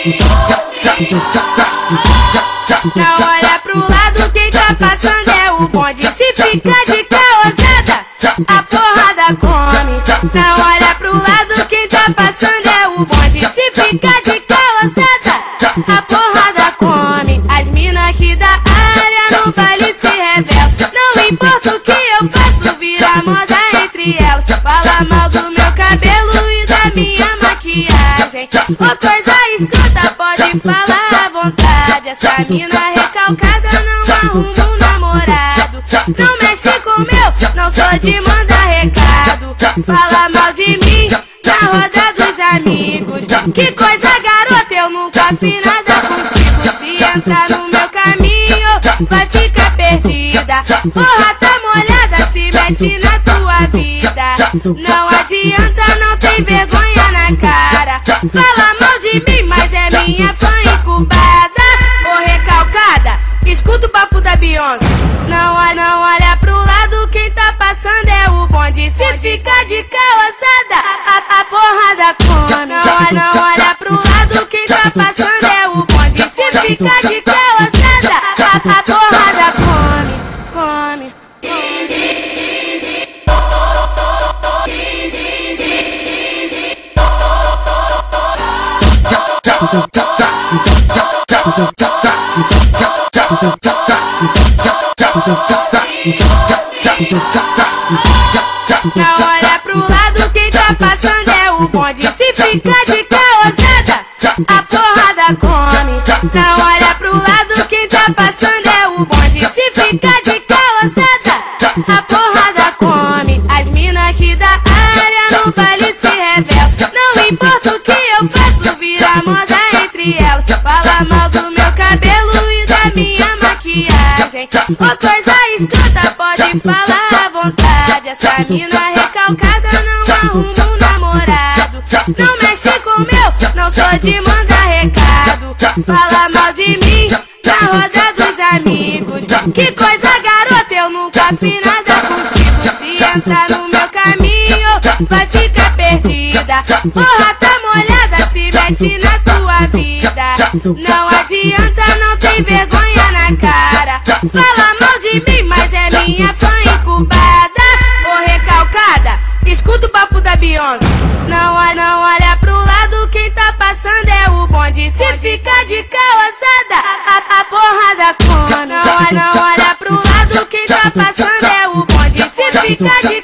Não olha pro lado, quem tá passando é o bonde. Se fica de caosada, a porrada come. Não olha pro lado, quem tá passando é o bonde. Se fica de caosada, a porrada come. As mina aqui da área no baile se revelam. Não importa o que eu faço, vira moda entre elas. Fala mal do meu cabelo e da minha maquiagem. Ô coisa escrota, pode falar à vontade. Essa mina recalcada não arruma um namorado. Não mexe com meu, não sou de mandar recado. Fala mal de mim na roda dos amigos. Que coisa garota, eu nunca fiz nada contigo. Se entrar no meu caminho, vai ficar perdida. Porra, tá molhada, se mete na tua vida. Não adianta, não tem vergonha na cara. Fala mal de mim, mas é minha fã incubada. Ô recalcada, escuta o papo da Beyoncé. Não olha pro lado, quem tá passando é o bonde. Se fica de caosada, a porrada come. Não olha pro lado, quem tá passando é o bonde. Se fica de caosada, a porrada come. Não olha pro lado, quem tá passando é o bonde. Se fica de caosada, a porrada come. Não olha pro lado, quem tá passando é o bonde. Se fica de caosada, a porrada come. As mina aqui da área no baile se revelam. Não importa o que eu faço, vira moda entre elas. Fala mal do meu cabelo e da minha maquiagem. Ô coisa escrota, pode falar à vontade. Essa mina recalcada não arruma um namorado. Não mexe com meu, não sou de mandar recado. Fala mal de mim na roda dos amigos. Que coisa garota, eu nunca fiz nada contigo. Se entrar no meu caminho, vai ficar perdida. Porra, tá molhada, se mete na tua vida. Não adianta, não tem vergonha na cara. Fala mal de mim, mas é minha fã incubada. Ô recalcada, escuta o papo da Beyoncé. Não olha pro lado, quem tá passando é o bonde. Se fica de caosada, a porrada come. Não olha pro lado, quem tá passando é o bonde. Se fica de